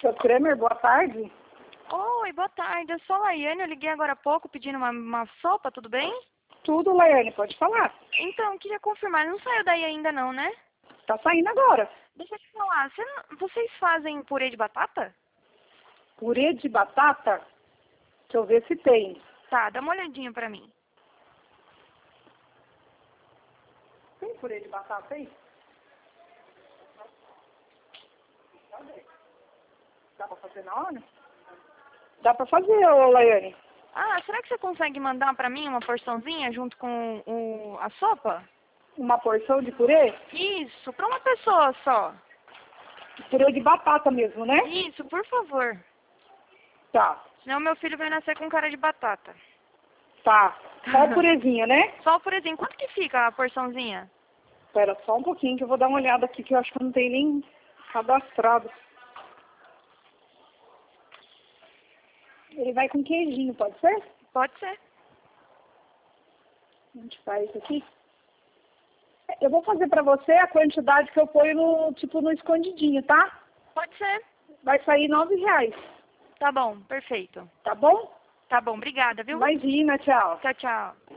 Seu Kramer, boa tarde. Oi, boa tarde. Eu sou a Laiane, eu liguei agora há pouco pedindo uma sopa, tudo bem? Tudo, Laiane, pode falar. Então, queria confirmar, não saiu daí ainda não, né? Tá saindo agora. Deixa eu te falar, vocês fazem purê de batata? Purê de batata? Deixa eu ver se tem. Tá, dá uma olhadinha pra mim. Tem purê de batata aí? Cadê? Dá pra fazer na hora? Dá pra fazer, ô Laiane. Ah, será que você consegue mandar pra mim uma porçãozinha junto com a sopa? Uma porção de purê? Isso, pra uma pessoa só. Purê de batata mesmo, né? Isso, por favor. Tá, Senão meu filho vai nascer com cara de batata. tá. Só o purezinho, né? Só por exemplo, quanto que fica a porçãozinha? Espera só um pouquinho que eu vou dar uma olhada aqui, que eu acho que não tem nem cadastrado. Ele vai com queijinho, pode ser? Pode ser. A gente faz aqui. Eu vou fazer pra você a quantidade que eu ponho no escondidinho, tá? Pode ser. Vai sair R$9, Tá bom, perfeito. tá bom? Tá bom, obrigada, viu? Imagina, tchau. Tchau, tchau.